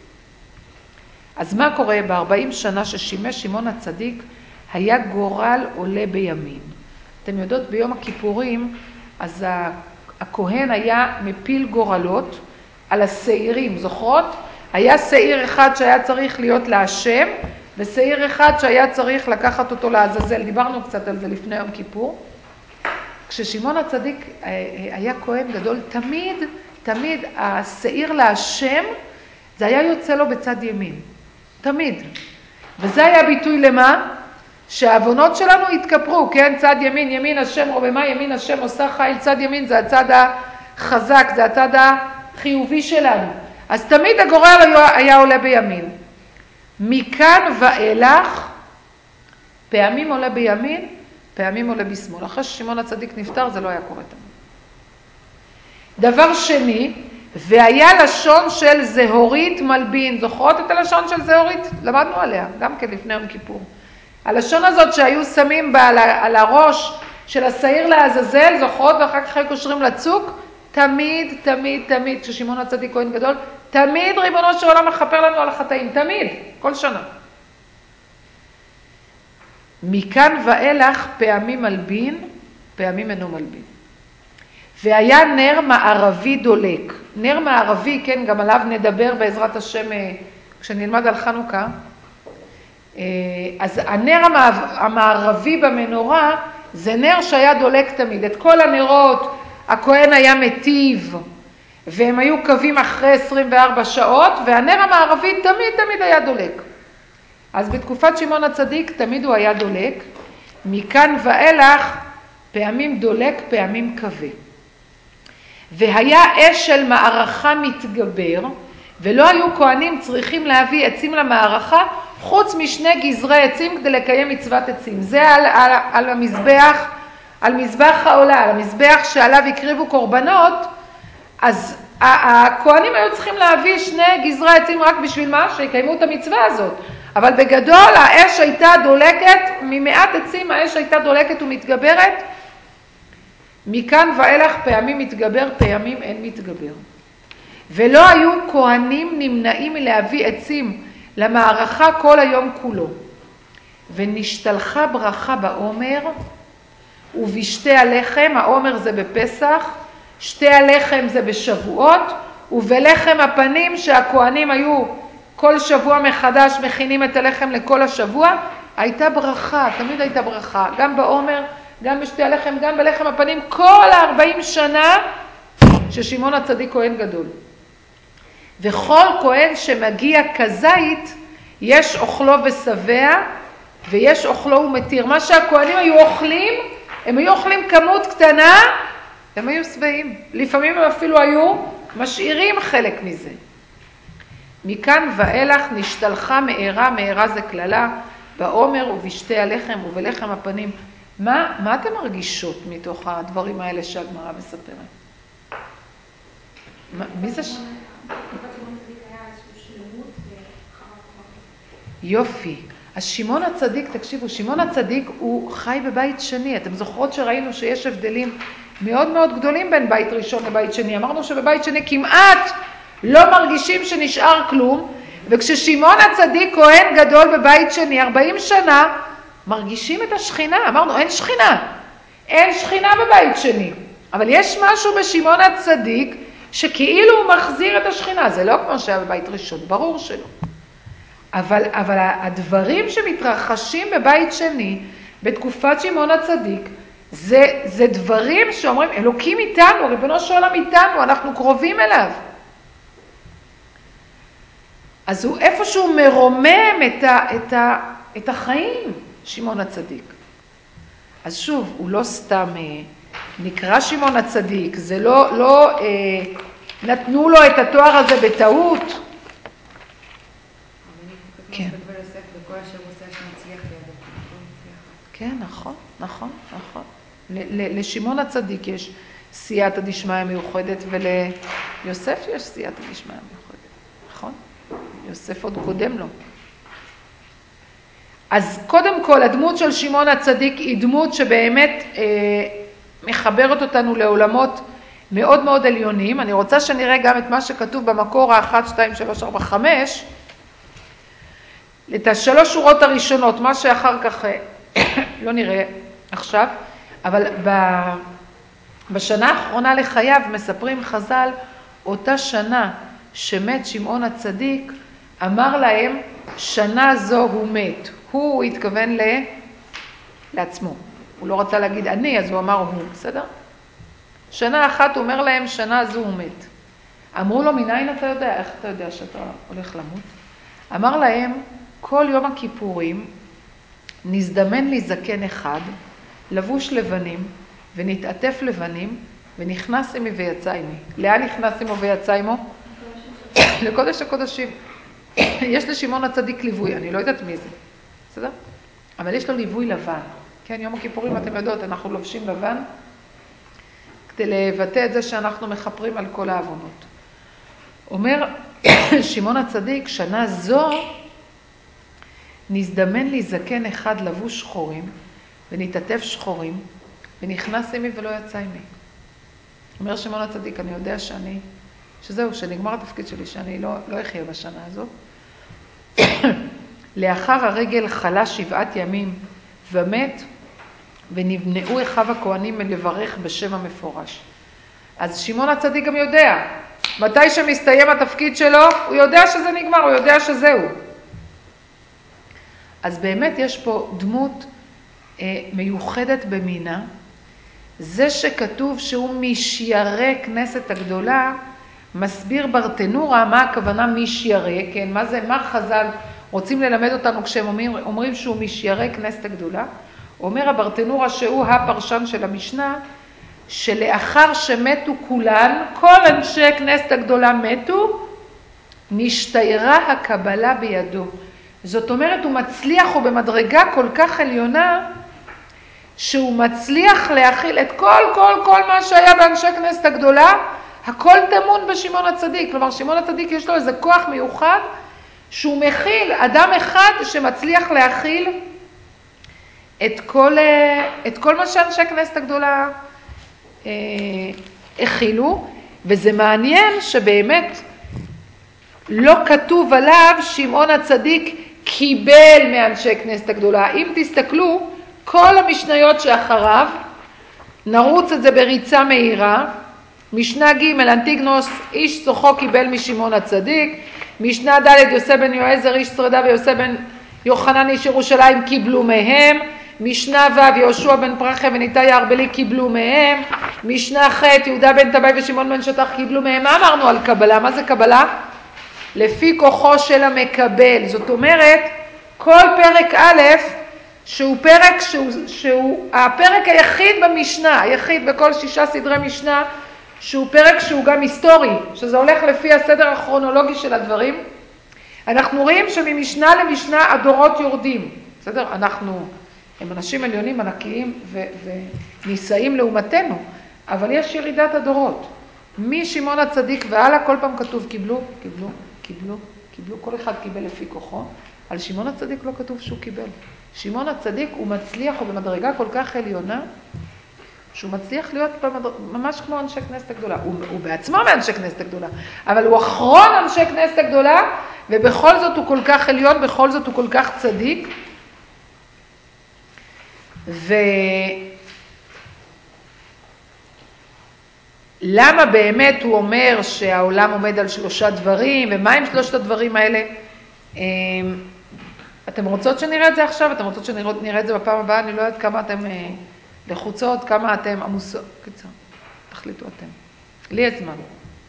אז מה קורה ב-ארבעים שנה ששימש שמעון הצדיק, היה גורל עולה בימין. אתם יודעות, ביום הכיפורים, אז הכהן היה מפיל גורלות על השעירים, זוכרות? היה שעיר אחד שהיה צריך להיות להשם, ושעיר אחד שהיה צריך לקחת אותו לעזאזל. דיברנו קצת על זה לפני יום כיפור. כששמעון הצדיק היה כהן גדול, תמיד, תמיד השעיר להשם, זה היה יוצא לו בצד ימין. תמיד. וזה היה ביטוי למה? שהעוונות שלנו התכפרו, כן? צד ימין, ימין השם רוממה, ימין השם עושה חיל, צד ימין זה הצד החזק, זה הצד החיובי שלנו. אז תמיד הגורל היה עולה בימין. מכאן ואילך, פעמים עולה בימין, פעמים עולה בשמאל. אחרי ששמעון הצדיק נפטר, זה לא היה קורה תמיד. דבר שני, והיה לשון של זהורית מלבין. זוכרות את הלשון של זהורית? למדנו עליה, גם כן לפני יום כיפור. הלשון הזאת שהיו שמים בה על הראש של השעיר לעזאזל, זוכרות, ואחר כך היו קושרים לצוק, תמיד, תמיד, תמיד, כששמעון הצדיק כהן גדול, תמיד ריבונו של עולם מחפר לנו על החטאים, תמיד, כל שנה. מכאן ואילך פעמים מלבין, פעמים אינו מלבין. והיה נר מערבי דולק. נר מערבי, כן, גם עליו נדבר בעזרת השם כשנלמד על חנוכה. אז הנר המערבי במנורה זה נר שהיה דולק תמיד. את כל הנרות הכהן היה מטיב, והם היו קווים אחרי עשרים וארבע שעות, והנר המערבי תמיד תמיד היה דולק. אז בתקופת שמעון הצדיק תמיד הוא היה דולק, מכאן ואילך פעמים דולק, פעמים כבה. והיה אש של מערכה מתגבר, ולא היו כהנים צריכים להביא עצים למערכה, חוץ משני גזרי עצים כדי לקיים מצוות עצים. זה על, על, על המזבח, על מזבח העולה, על המזבח שעליו הקריבו קורבנות, אז הכהנים היו צריכים להביא שני גזרי עצים רק בשביל מה? שיקיימו את המצווה הזאת. אבל בגדול האש הייתה דולקת, ממעט עצים האש הייתה דולקת ומתגברת, מכאן ואילך פעמים מתגבר, פעמים אין מתגבר. ולא היו כהנים נמנעים מלהביא עצים למערכה כל היום כולו. ונשתלחה ברכה בעומר ובשתי הלחם, העומר זה בפסח, שתי הלחם זה בשבועות, ובלחם הפנים שהכהנים היו כל שבוע מחדש מכינים את הלחם לכל השבוע, הייתה ברכה, תמיד הייתה ברכה, גם בעומר, גם בשתי הלחם, גם בלחם הפנים, כל הארבעים שנה ששמעון הצדיק כהן גדול. וכל כהן שמגיע כזית, יש אוכלו ושבע, ויש אוכלו ומתיר. מה שהכהנים היו אוכלים, הם היו אוכלים כמות קטנה, הם היו שבעים. לפעמים הם אפילו היו משאירים חלק מזה. מכאן ואילך נשתלחה מהרה, מהרה זה כללה, בעומר ובשתי הלחם ובלחם הפנים. מה, מה אתם מרגישות מתוך הדברים האלה שהגמרא מספרת? מה, מי זה ש... יופי. אז שמעון הצדיק, תקשיבו, שמעון הצדיק הוא חי בבית שני. אתם זוכרות שראינו שיש הבדלים מאוד מאוד גדולים בין בית ראשון לבית שני. אמרנו שבבית שני כמעט לא מרגישים שנשאר כלום, וכששמעון הצדיק כהן גדול בבית שני ארבעים שנה, מרגישים את השכינה. אמרנו, אין שכינה. אין שכינה בבית שני. אבל יש משהו בשמעון הצדיק שכאילו הוא מחזיר את השכינה. זה לא כמו שהיה בבית ראשון, ברור שלא. אבל, אבל הדברים שמתרחשים בבית שני, בתקופת שמעון הצדיק, זה, זה דברים שאומרים, אלוקים איתנו, ריבונו של עולם איתנו, אנחנו קרובים אליו. אז הוא איפשהו מרומם את, ה, את, ה, את החיים, שמעון הצדיק. אז שוב, הוא לא סתם נקרא שמעון הצדיק, זה לא, לא אה, נתנו לו את התואר הזה בטעות. כן. כן, נכון, נכון, נכון. לשמעון הצדיק יש סייעתא דשמיא מיוחדת, וליוסף יש סייעתא דשמיא מיוחדת, נכון? יוסף עוד קודם לו. אז קודם כל, הדמות של שמעון הצדיק היא דמות שבאמת אה, מחברת אותנו לעולמות מאוד מאוד עליונים. אני רוצה שנראה גם את מה שכתוב במקור האחת, שתיים, שלוש, ארבע, חמש, את השלוש שורות הראשונות, מה שאחר כך לא נראה עכשיו, אבל בשנה האחרונה לחייו מספרים חז"ל, אותה שנה שמת שמעון הצדיק, אמר להם, שנה זו הוא מת. הוא התכוון ל... לעצמו. הוא לא רצה להגיד אני, אז הוא אמר הוא, בסדר? שנה אחת הוא אומר להם, שנה זו הוא מת. אמרו לו, מניין אתה יודע? איך אתה יודע שאתה הולך למות? אמר להם, כל יום הכיפורים נזדמן לי זקן אחד, לבוש לבנים, ונתעטף לבנים, ונכנס עמי ויצא עמי. לאן נכנס עמו ויצא עמו? לקודש הקודשים. יש לשמעון הצדיק ליווי, אני לא יודעת מי זה, בסדר? אבל יש לו ליווי לבן. כן, יום הכיפורים, אתם יודעות, אנחנו לובשים לבן, כדי לבטא את זה שאנחנו מחפרים על כל העוונות. אומר שמעון הצדיק, שנה זו נזדמן לי זקן אחד לבוש שחורים, ונתעטף שחורים, ונכנס עמי ולא יצא עמי. אומר שמעון הצדיק, אני יודע שאני, שזהו, שנגמר התפקיד שלי, שאני לא, לא אחיה בשנה הזו. לאחר הרגל חלה שבעת ימים ומת, ונבנאו אחיו הכהנים מלברך בשם המפורש. אז שמעון הצדיק גם יודע, מתי שמסתיים התפקיד שלו, הוא יודע שזה נגמר, הוא יודע שזהו. אז באמת יש פה דמות אה, מיוחדת במינה. זה שכתוב שהוא משיירי כנסת הגדולה, מסביר ברטנורה מה הכוונה משיירי, כן? מה זה, מה חז"ל רוצים ללמד אותנו כשהם אומרים, אומרים שהוא משיירי כנסת הגדולה? אומר הברטנורה שהוא הפרשן של המשנה, שלאחר שמתו כולן, כל אנשי כנסת הגדולה מתו, נשתיירה הקבלה בידו. זאת אומרת, הוא מצליח, הוא במדרגה כל כך עליונה, שהוא מצליח להכיל את כל, כל, כל מה שהיה באנשי כנסת הגדולה, הכל טמון בשמעון הצדיק. כלומר, שמעון הצדיק יש לו איזה כוח מיוחד, שהוא מכיל, אדם אחד שמצליח להכיל את כל, את כל מה שאנשי כנסת הגדולה אה, הכילו, וזה מעניין שבאמת לא כתוב עליו שמעון הצדיק קיבל מאנשי כנסת הגדולה. אם תסתכלו, כל המשניות שאחריו, נרוץ את זה בריצה מהירה, משנה ג' אנטיגנוס, איש צוחו קיבל משמעון הצדיק, משנה ד' יוסף בן יועזר, איש שרדה ויוסף בן יוחנן איש ירושלים קיבלו מהם, משנה ו' יהושע בן פרחיה וניתאי הארבלי קיבלו מהם, משנה ח' יהודה בן טבעי ושמעון בן שטח קיבלו מהם. מה אמרנו על קבלה? מה זה קבלה? לפי כוחו של המקבל. זאת אומרת, כל פרק א', שהוא פרק שהוא, שהוא הפרק היחיד במשנה, היחיד בכל שישה סדרי משנה, שהוא פרק שהוא גם היסטורי, שזה הולך לפי הסדר הכרונולוגי של הדברים. אנחנו רואים שממשנה למשנה הדורות יורדים. בסדר? אנחנו, הם אנשים עליונים ענקיים ו- ונישאים לעומתנו, אבל יש ירידת הדורות. משמעון הצדיק והלאה כל פעם כתוב קיבלו, קיבלו, קיבלו, קיבלו, כל אחד קיבל לפי כוחו. על שמעון הצדיק לא כתוב שהוא קיבל. שמעון הצדיק הוא מצליח, הוא במדרגה כל כך עליונה, שהוא מצליח להיות ממש כמו אנשי כנסת הגדולה. הוא, הוא בעצמו מאנשי כנסת הגדולה, אבל הוא אחרון אנשי כנסת הגדולה, ובכל זאת הוא כל כך עליון, בכל זאת הוא כל כך צדיק. ולמה באמת הוא אומר שהעולם עומד על שלושה דברים, ומה עם שלושת הדברים האלה? אתם רוצות שנראה את זה עכשיו? אתם רוצות שנראה את זה בפעם הבאה? אני לא יודעת כמה אתם לחוצות, כמה אתם עמוסות. קיצור, תחליטו אתם. לי יש זמן.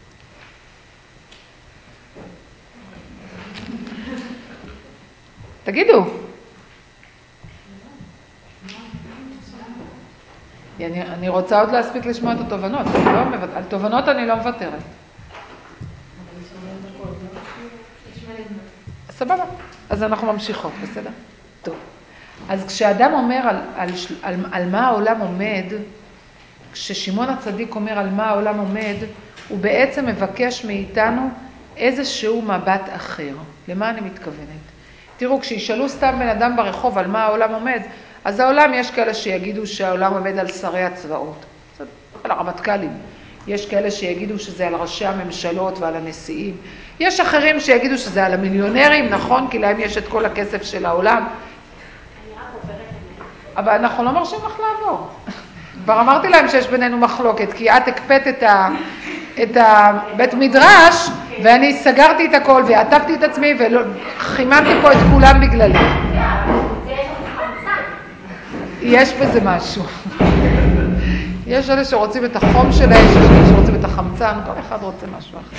תגידו. אני, אני רוצה עוד להספיק לשמוע את התובנות. לא, על תובנות אני לא מוותרת. סבבה. אז אנחנו ממשיכות, בסדר? טוב. אז כשאדם אומר על, על, על, על מה העולם עומד, כששמעון הצדיק אומר על מה העולם עומד, הוא בעצם מבקש מאיתנו איזשהו מבט אחר. למה אני מתכוונת? תראו, כשישאלו סתם בן אדם ברחוב על מה העולם עומד, אז העולם יש כאלה שיגידו שהעולם עומד על שרי הצבאות, על הרמטכ"לים. יש כאלה שיגידו שזה על ראשי הממשלות ועל הנשיאים. יש אחרים שיגידו שזה על המיליונרים, נכון? כי להם יש את כל הכסף של העולם. אבל אנחנו לא מרשים לך לעבור. כבר אמרתי להם שיש בינינו מחלוקת, כי את הקפאת את, ה, את הבית מדרש, ואני סגרתי את הכל, ועטפתי את עצמי, וחיממתי פה את כולם בגללי. יש בזה משהו. יש אלה שרוצים את החום שלהם, יש אלה שרוצים את החמצן, כל אחד רוצה משהו אחר.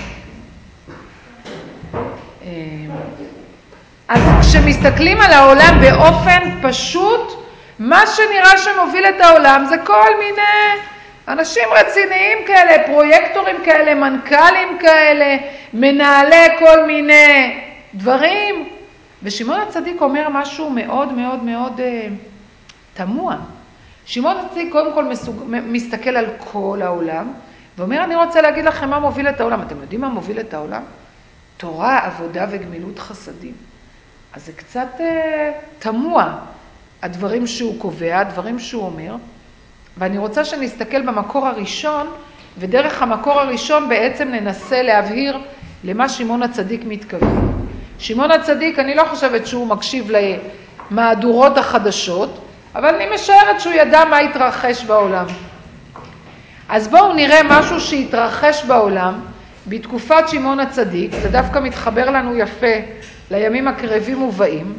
אז כשמסתכלים על העולם באופן פשוט, מה שנראה שמוביל את העולם זה כל מיני אנשים רציניים כאלה, פרויקטורים כאלה, מנכ"לים כאלה, מנהלי כל מיני דברים. ושמעון הצדיק אומר משהו מאוד מאוד מאוד uh, תמוה. שמעון הצדיק קודם כל מסוג, מסתכל על כל העולם, ואומר, אני רוצה להגיד לכם מה מוביל את העולם. אתם יודעים מה מוביל את העולם? תורה, עבודה וגמילות חסדים. אז זה קצת uh, תמוה. הדברים שהוא קובע, הדברים שהוא אומר, ואני רוצה שנסתכל במקור הראשון, ודרך המקור הראשון בעצם ננסה להבהיר למה שמעון הצדיק מתכוון. שמעון הצדיק, אני לא חושבת שהוא מקשיב למהדורות החדשות, אבל אני משערת שהוא ידע מה התרחש בעולם. אז בואו נראה משהו שהתרחש בעולם בתקופת שמעון הצדיק, זה דווקא מתחבר לנו יפה לימים הקרבים ובאים,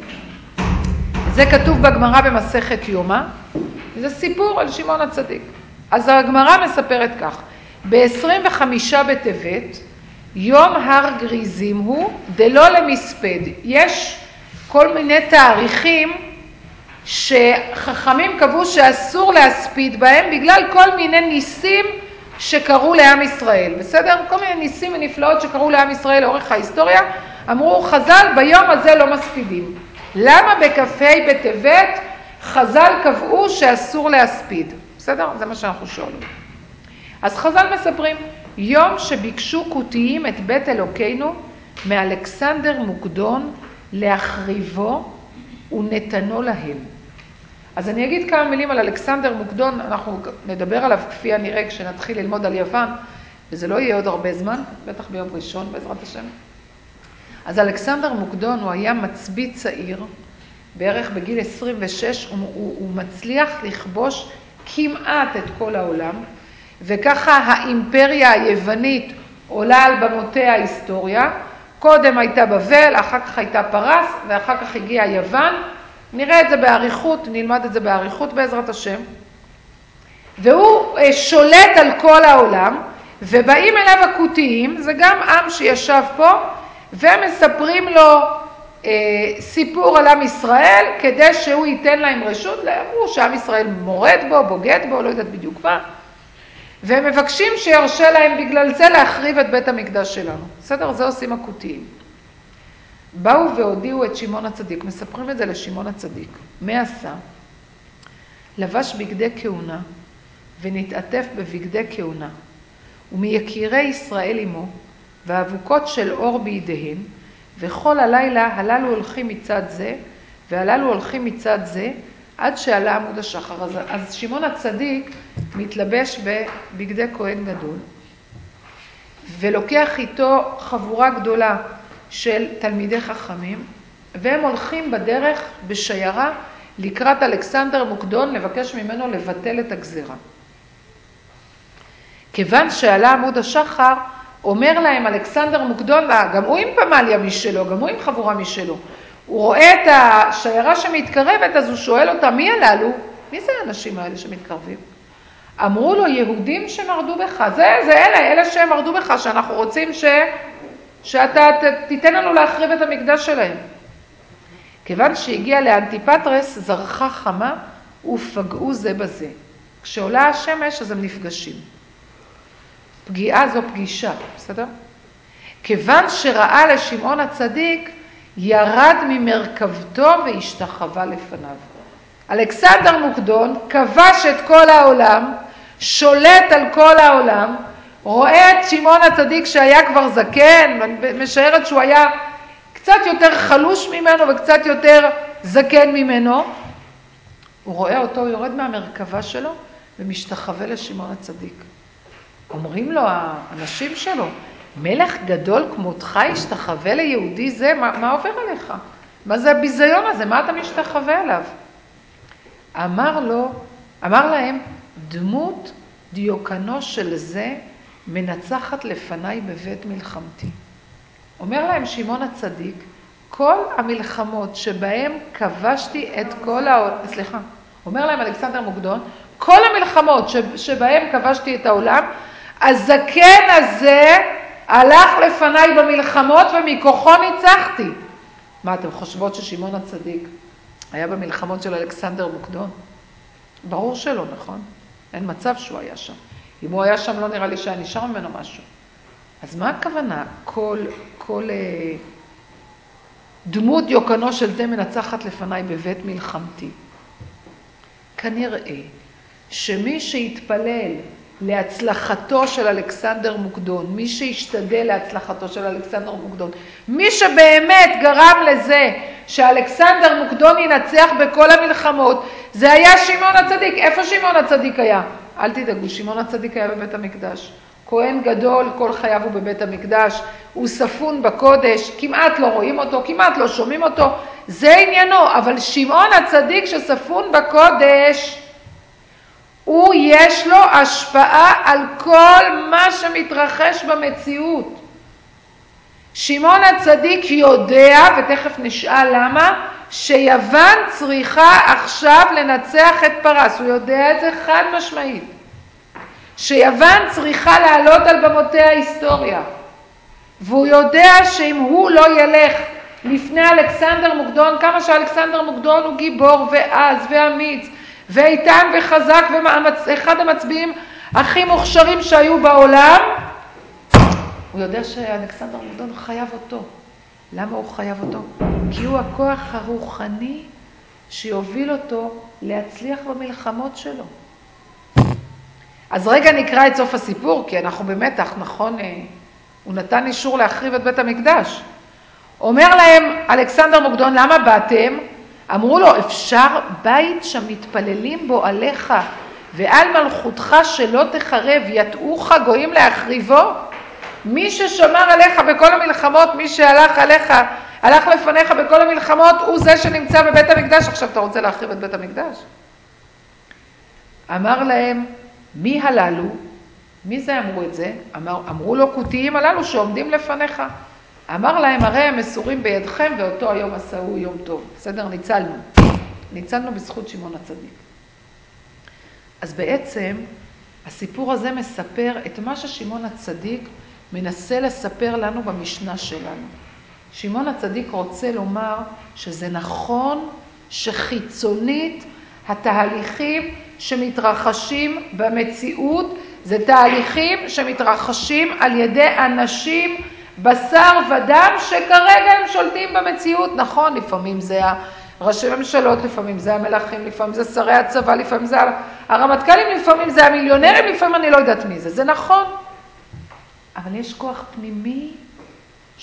זה כתוב בגמרא במסכת יומא, זה סיפור על שמעון הצדיק. אז הגמרא מספרת כך, ב-עשרים וחמישה בטבת, יום הר גריזים הוא דלא למספד. יש כל מיני תאריכים שחכמים קבעו שאסור להספיד בהם, בגלל כל מיני ניסים שקרו לעם ישראל. בסדר? כל מיני ניסים ונפלאות שקרו לעם ישראל לאורך ההיסטוריה, אמרו חז"ל ביום הזה לא מספידים. למה בכ"ה בטבת חז"ל קבעו שאסור להספיד? בסדר? זה מה שאנחנו שואלים. אז חז"ל מספרים, יום שביקשו כותיים את בית אלוקינו מאלכסנדר מוקדון להחריבו ונתנו להם. אז אני אגיד כמה מילים על אלכסנדר מוקדון, אנחנו נדבר עליו כפי הנראה כשנתחיל ללמוד על יוון, וזה לא יהיה עוד הרבה זמן, בטח ביום ראשון בעזרת השם. אז אלכסנדר מוקדון הוא היה מצביא צעיר, בערך בגיל עשרים ושש, הוא, הוא, הוא מצליח לכבוש כמעט את כל העולם, וככה האימפריה היוונית עולה על במותיה ההיסטוריה, קודם הייתה בבל, אחר כך הייתה פרס, ואחר כך הגיעה יוון, נראה את זה בעריכות, נלמד את זה בעריכות בעזרת השם, והוא שולט על כל העולם, ובאים אליו הכותיים, זה גם עם שישב פה, ומספרים לו אה, סיפור על עם ישראל, כדי שהוא ייתן להם רשות, אמרו שעם ישראל מורד בו, בוגד בו, לא יודעת בדיוק מה, והם מבקשים שירשה להם בגלל זה להחריב את בית המקדש שלנו. בסדר? זה עושים הכותיים. באו והודיעו את שמעון הצדיק, מספרים את זה לשמעון הצדיק. מה עשה? לבש בגדי כהונה, ונתעטף בבגדי כהונה, ומיקירי ישראל עמו, והאבוקות של אור בידיהן, וכל הלילה הללו הולכים מצד זה, והללו הולכים מצד זה, עד שעלה עמוד השחר. אז, אז שמעון הצדיק מתלבש בבגדי כהן גדול, ולוקח איתו חבורה גדולה של תלמידי חכמים, והם הולכים בדרך בשיירה לקראת אלכסנדר מוקדון לבקש ממנו לבטל את הגזירה. כיוון שעלה עמוד השחר, אומר להם אלכסנדר מוקדון, גם הוא עם פמליה משלו, גם הוא עם חבורה משלו. הוא רואה את השיירה שמתקרבת, אז הוא שואל אותה, מי הללו? מי זה האנשים האלה שמתקרבים? אמרו לו, יהודים שמרדו בך. זה, זה אלה, אלה שהם מרדו בך, שאנחנו רוצים ש, שאתה תיתן לנו להחריב את המקדש שלהם. כיוון שהגיע לאנטיפטרס, זרחה חמה ופגעו זה בזה. כשעולה השמש, אז הם נפגשים. פגיעה זו פגישה, בסדר? כיוון שראה לשמעון הצדיק, ירד ממרכבתו והשתחווה לפניו. אלכסנדר מוקדון כבש את כל העולם, שולט על כל העולם, רואה את שמעון הצדיק שהיה כבר זקן, משערת שהוא היה קצת יותר חלוש ממנו וקצת יותר זקן ממנו. הוא רואה אותו, הוא יורד מהמרכבה שלו ומשתחווה לשמעון הצדיק. אומרים לו האנשים שלו, מלך גדול כמותך השתחווה ליהודי זה, מה, מה עובר עליך? מה זה הביזיון הזה? מה אתה משתחווה עליו? אמר לו, אמר להם, דמות דיוקנו של זה מנצחת לפניי בבית מלחמתי. אומר להם שמעון הצדיק, כל המלחמות שבהם כבשתי את כל העולם, סליחה, אומר להם אלכסנדר מוקדון, כל המלחמות שבהם כבשתי את העולם, הזקן הזה הלך לפניי במלחמות ומכוחו ניצחתי. מה, אתם חושבות ששמעון הצדיק היה במלחמות של אלכסנדר מוקדון? ברור שלא, נכון? אין מצב שהוא היה שם. אם הוא היה שם, לא נראה לי שהיה נשאר ממנו משהו. אז מה הכוונה? כל, כל אה, דמות יוקנו של זה מנצחת לפניי בבית מלחמתי. כנראה שמי שהתפלל להצלחתו של אלכסנדר מוקדון, מי שהשתדל להצלחתו של אלכסנדר מוקדון, מי שבאמת גרם לזה שאלכסנדר מוקדון ינצח בכל המלחמות, זה היה שמעון הצדיק. איפה שמעון הצדיק היה? אל תדאגו, שמעון הצדיק היה בבית המקדש. כהן גדול, כל חייו הוא בבית המקדש, הוא ספון בקודש, כמעט לא רואים אותו, כמעט לא שומעים אותו, זה עניינו. אבל שמעון הצדיק שספון בקודש, הוא יש לו השפעה על כל מה שמתרחש במציאות. שמעון הצדיק יודע, ותכף נשאל למה, שיוון צריכה עכשיו לנצח את פרס. הוא יודע את זה חד משמעית. שיוון צריכה לעלות על במותי ההיסטוריה. והוא יודע שאם הוא לא ילך לפני אלכסנדר מוקדון, כמה שאלכסנדר מוקדון הוא גיבור ועז ואמיץ, ואיתן וחזק, ואחד המצביעים הכי מוכשרים שהיו בעולם, הוא יודע שאלכסנדר מוקדון חייב אותו. למה הוא חייב אותו? כי הוא הכוח הרוחני שיוביל אותו להצליח במלחמות שלו. אז רגע נקרא את סוף הסיפור, כי אנחנו במתח, נכון? הוא נתן אישור להחריב את בית המקדש. אומר להם אלכסנדר מוקדון, למה באתם? אמרו לו, אפשר בית שמתפללים בו עליך, ועל מלכותך שלא תחרב, יתאוך גויים להחריבו? מי ששמר עליך בכל המלחמות, מי שהלך עליך, הלך לפניך בכל המלחמות, הוא זה שנמצא בבית המקדש. עכשיו אתה רוצה להחריב את בית המקדש? אמר להם, מי הללו? מי זה אמרו את זה? אמר, אמרו לו, כותיים הללו שעומדים לפניך. אמר להם, הרי הם מסורים בידכם, ואותו היום עשהו יום טוב. בסדר, ניצלנו. ניצלנו בזכות שמעון הצדיק. אז בעצם, הסיפור הזה מספר את מה ששמעון הצדיק מנסה לספר לנו במשנה שלנו. שמעון הצדיק רוצה לומר שזה נכון שחיצונית התהליכים שמתרחשים במציאות, זה תהליכים שמתרחשים על ידי אנשים בשר ודם שכרגע הם שולטים במציאות. נכון, לפעמים זה ראשי ממשלות, לפעמים זה המלכים, לפעמים זה שרי הצבא, לפעמים זה הרמטכ"לים, לפעמים זה המיליונרים, לפעמים אני לא יודעת מי זה. זה נכון. אבל יש כוח פנימי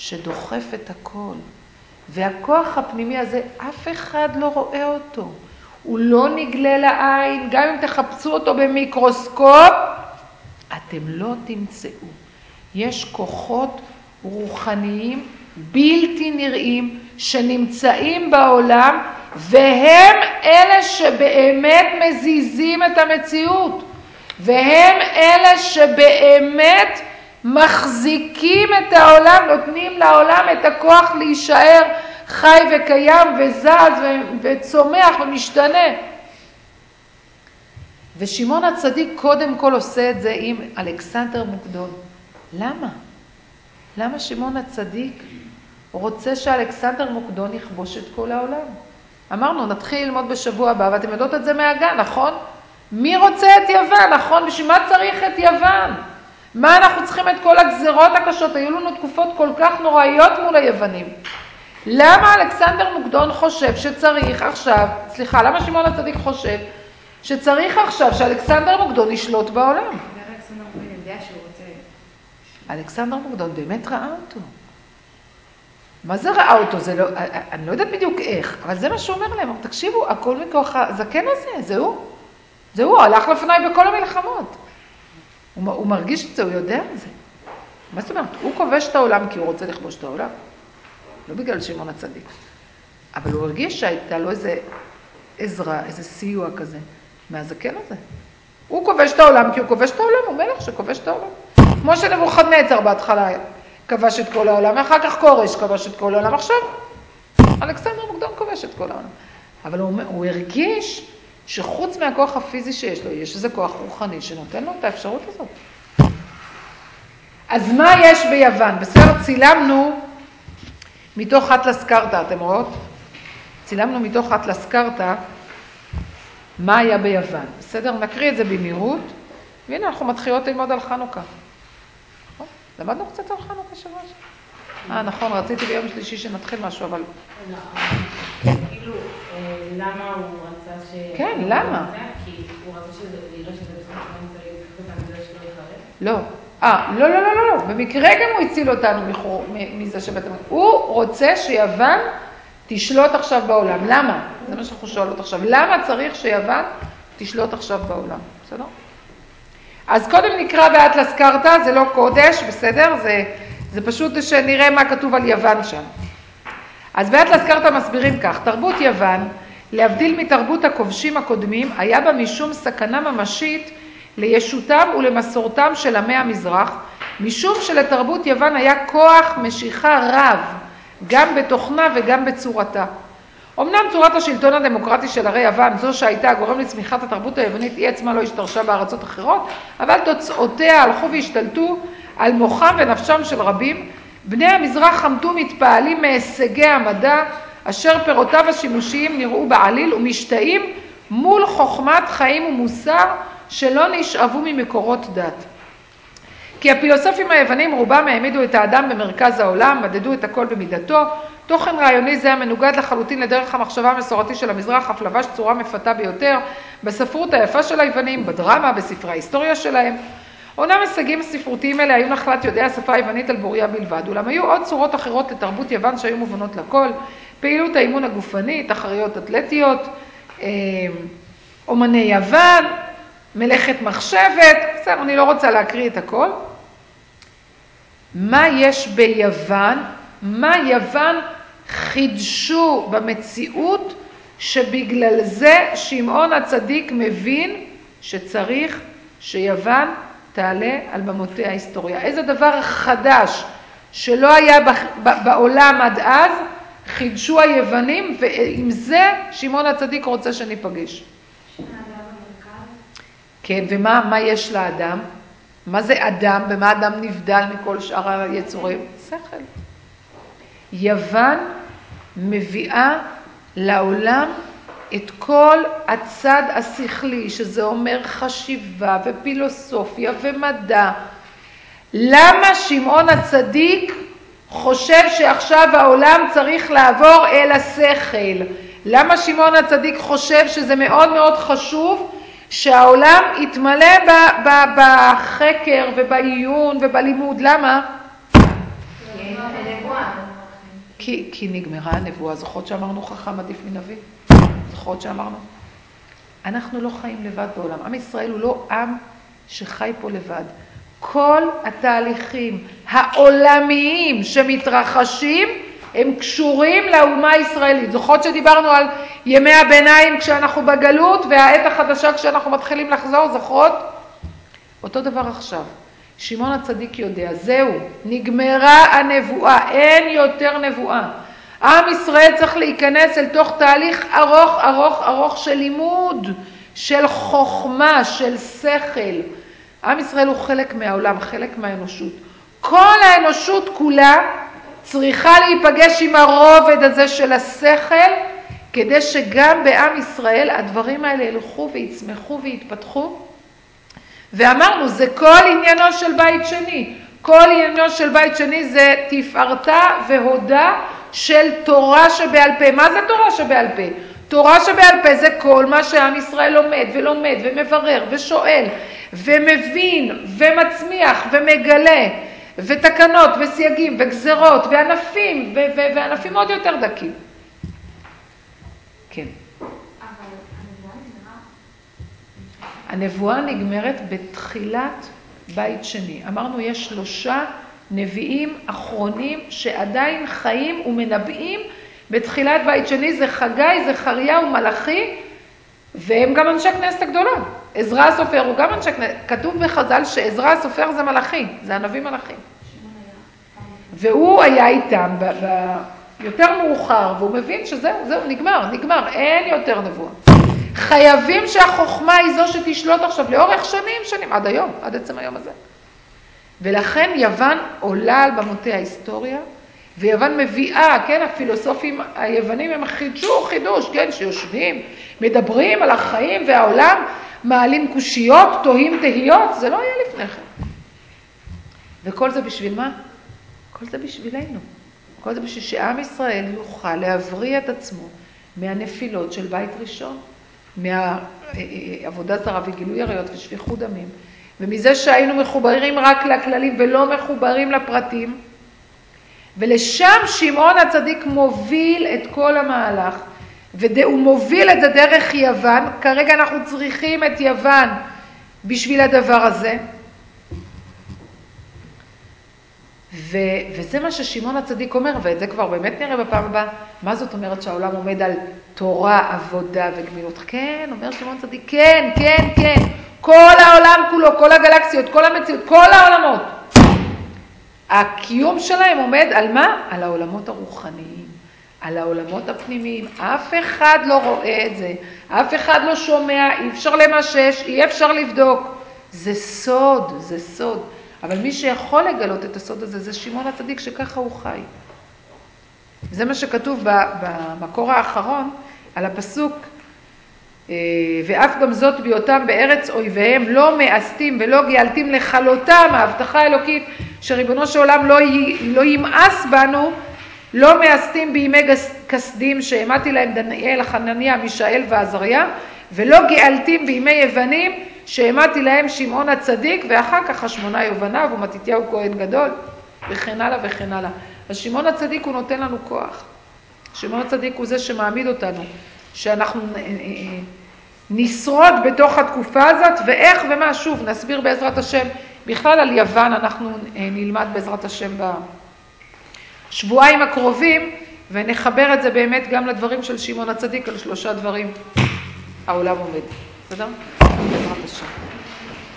שדוחף את הכל. והכוח הפנימי הזה, אף אחד לא רואה אותו. הוא לא נגלה לעין, גם אם תחפשו אותו במיקרוסקופ, אתם לא תמצאו. יש כוחות רוחניים בלתי נראים שנמצאים בעולם, והם אלה שבאמת מזיזים את המציאות, והם אלה שבאמת מחזיקים את העולם, נותנים לעולם את הכוח להישאר חי וקיים וזז וצומח ומשתנה. ושמעון הצדיק קודם כל עושה את זה עם אלכסנדר מוקדון. למה? למה שמעון הצדיק רוצה שאלכסנדר מוקדון יכבוש את כל העולם? אמרנו, נתחיל ללמוד בשבוע הבא, ואתם יודעות את זה מהגן, נכון? מי רוצה את יוון, נכון? בשביל מה צריך את יוון? מה אנחנו צריכים את כל הגזרות הקשות? היו לנו תקופות כל כך נוראיות מול היוונים. למה אלכסנדר מוקדון חושב שצריך עכשיו, סליחה, למה שמעון הצדיק חושב שצריך עכשיו שאלכסנדר מוקדון ישלוט בעולם? אלכסנדר מוקדון יודע שהוא רוצה... אלכסנדר מוקדון באמת ראה אותו. מה זה ראה אותו? זה לא, אני לא יודעת בדיוק איך, אבל זה מה שהוא אומר להם. תקשיבו, הכל מכוח הזקן הזה, זהו. זהו, הלך לפניי בכל המלחמות. הוא, הוא מרגיש את זה, הוא יודע את זה. מה זאת אומרת? הוא כובש את העולם כי הוא רוצה לכבוש את העולם. לא בגלל שמעון הצדיק. אבל הוא הרגיש שהייתה לו איזה עזרה, איזה סיוע כזה, מהזקן הזה. הוא כובש את העולם כי הוא כובש את העולם, הוא מלך שכובש את העולם. כמו שנבוכדנצר בהתחלה כבש את כל העולם, ואחר כך כורש כבש את כל העולם. עכשיו, אלכסנדר מוקדון כובש את כל העולם. אבל הוא, הוא הרגיש שחוץ מהכוח הפיזי שיש לו, יש איזה כוח רוחני שנותן לו את האפשרות הזאת. אז מה יש ביוון? בסדר, צילמנו מתוך אטלס קרתא, אתם רואות? צילמנו מתוך אטלס קרתא מה היה ביוון. בסדר, נקריא את זה במהירות, והנה אנחנו מתחילות ללמוד על חנוכה. נכון? למדנו קצת על חנוכה שבוע שבוע. אה, נכון, רציתי ביום שלישי שנתחיל משהו, אבל... כאילו, למה הוא רצה ש... כן, למה? כי הוא רצה שזה יראה שזה בסוף שלנו צריך לקחת את המדינה שלו לחרב? לא. אה, לא, לא, לא, לא, לא. במקרה גם הוא הציל אותנו מזה שבית המקדש. הוא רוצה שיוון תשלוט עכשיו בעולם. למה? זה מה שאנחנו שואלות עכשיו. למה צריך שיוון תשלוט עכשיו בעולם? בסדר? אז קודם נקרא באטלס קרתא, זה לא קודש, בסדר? זה, זה פשוט שנראה מה כתוב על יוון שם. אז באטלס קרתא מסבירים כך, תרבות יוון, להבדיל מתרבות הכובשים הקודמים, היה בה משום סכנה ממשית לישותם ולמסורתם של עמי המזרח, משום שלתרבות יוון היה כוח משיכה רב, גם בתוכנה וגם בצורתה. אמנם צורת השלטון הדמוקרטי של ערי יוון, זו שהייתה הגורם לצמיחת התרבות היוונית, היא עצמה לא השתרשה בארצות אחרות, אבל תוצאותיה הלכו והשתלטו על מוחם ונפשם של רבים. בני המזרח חמתו מתפעלים מהישגי המדע, אשר פירותיו השימושיים נראו בעליל ומשתאים מול חוכמת חיים ומוסר שלא נשאבו ממקורות דת. כי הפילוסופים היוונים רובם העמידו את האדם במרכז העולם, מדדו את הכל במידתו, תוכן רעיוני זה המנוגד לחלוטין לדרך המחשבה המסורתי של המזרח, אף לבש צורה מפתה ביותר בספרות היפה של היוונים, בדרמה, בספרי ההיסטוריה שלהם. אומנם הישגים ספרותיים אלה היו נחלת יודעי השפה היוונית על בוריה בלבד, אולם היו עוד צורות אחרות לתרבות יוון שהיו מובנות לכל, פעילות האימון הגופני, תחרויות אתלטיות, אומני יוון, מלאכת מחשבת, בסדר, אני לא רוצה להקריא את הכל. מה יש ביוון? מה יוון חידשו במציאות שבגלל זה שמעון הצדיק מבין שצריך שיוון תעלה על במותי ההיסטוריה. איזה דבר חדש שלא היה בעולם עד אז, חידשו היוונים, ועם זה שמעון הצדיק רוצה שניפגש. כן, ומה מה יש לאדם? מה זה אדם? במה אדם נבדל מכל שאר היצורים? שכל. יוון מביאה לעולם את כל הצד השכלי, שזה אומר חשיבה ופילוסופיה ומדע. למה שמעון הצדיק חושב שעכשיו העולם צריך לעבור אל השכל? למה שמעון הצדיק חושב שזה מאוד מאוד חשוב שהעולם יתמלא בחקר ובעיון ובלימוד? למה? כי, כי נגמרה הנבואה. זוכרות שאמרנו חכם עדיף מנביא? זוכרות שאמרנו? אנחנו לא חיים לבד בעולם. עם ישראל הוא לא עם שחי פה לבד. כל התהליכים העולמיים שמתרחשים הם קשורים לאומה הישראלית. זוכרות שדיברנו על ימי הביניים כשאנחנו בגלות והעת החדשה כשאנחנו מתחילים לחזור, זוכרות? אותו דבר עכשיו. שמעון הצדיק יודע, זהו, נגמרה הנבואה, אין יותר נבואה. עם ישראל צריך להיכנס אל תוך תהליך ארוך ארוך ארוך של לימוד, של חוכמה, של שכל. עם ישראל הוא חלק מהעולם, חלק מהאנושות. כל האנושות כולה צריכה להיפגש עם הרובד הזה של השכל, כדי שגם בעם ישראל הדברים האלה ילכו ויצמחו ויתפתחו. ואמרנו, זה כל עניינו של בית שני. כל עניינו של בית שני זה תפארתה והודה של תורה שבעל פה. מה זה תורה שבעל פה? תורה שבעל פה זה כל מה שעם ישראל לומד ולומד ומברר ושואל ומבין ומצמיח ומגלה, ותקנות וסייגים וגזרות וענפים ו- ו- וענפים עוד יותר דקים. כן. הנבואה נגמרת בתחילת בית שני. אמרנו יש שלושה נביאים אחרונים שעדיין חיים ומנבאים בתחילת בית שני. זה חגי, זכריה ומלאכי, והם גם אנשי כנסת הגדולה. עזרא הסופר הוא גם אנשי כנסת. כתוב בחז"ל שעזרא הסופר זה מלאכי, זה הנביא מלאכי. והוא היה איתם ב- ב- יותר מאוחר, והוא מבין שזהו, זהו, נגמר, נגמר, אין יותר נבואה. חייבים שהחוכמה היא זו שתשלוט עכשיו לאורך שנים, שנים, עד היום, עד עצם היום הזה. ולכן יוון עולה על במותי ההיסטוריה, ויוון מביאה, כן, הפילוסופים היוונים הם חידשו חידוש, כן, שיושבים, מדברים על החיים והעולם, מעלים קושיות, תוהים תהיות, זה לא היה לפני כן. וכל זה בשביל מה? כל זה בשבילנו. כל זה בשביל שעם ישראל יוכל להבריא את עצמו מהנפילות של בית ראשון, מהעבודה זרה וגילוי עריות ושפיכות דמים, ומזה שהיינו מחוברים רק לכללים ולא מחוברים לפרטים, ולשם שמעון הצדיק מוביל את כל המהלך, והוא מוביל את זה דרך יוון. כרגע אנחנו צריכים את יוון בשביל הדבר הזה, ו- וזה מה ששמעון הצדיק אומר, ואת זה כבר באמת נראה בפעם הבאה. מה זאת אומרת שהעולם עומד על תורה, עבודה וגמילות? כן, אומר שמעון צדיק, כן, כן, כן. כל העולם כולו, כל הגלקסיות, כל המציאות, כל העולמות. הקיום שלהם עומד על מה? על העולמות הרוחניים, על העולמות הפנימיים. אף אחד לא רואה את זה, אף אחד לא שומע, אי אפשר למשש, אי אפשר לבדוק. זה סוד, זה סוד. אבל מי שיכול לגלות את הסוד הזה זה שמעון הצדיק, שככה הוא חי. זה מה שכתוב במקור האחרון על הפסוק, ואף גם זאת בהיותם בארץ אויביהם לא מאסתים ולא גאלתים לכלותם, ההבטחה האלוקית שריבונו של עולם לא, י, לא ימאס בנו, לא מאסתים בימי כסדים שהעמדתי להם דניאל, חנניה, מישאל ועזריה, ולא גאלתים בימי יוונים שהעמדתי להם שמעון הצדיק, ואחר כך השמונה יובניו ומתתיהו כהן גדול, וכן הלאה וכן הלאה. אז שמעון הצדיק הוא נותן לנו כוח. שמעון הצדיק הוא זה שמעמיד אותנו, שאנחנו נשרוד בתוך התקופה הזאת, ואיך ומה, שוב, נסביר בעזרת השם. בכלל על יוון אנחנו נלמד בעזרת השם בשבועיים הקרובים, ונחבר את זה באמת גם לדברים של שמעון הצדיק, על שלושה דברים העולם עומד. בסדר? בעזרת השם.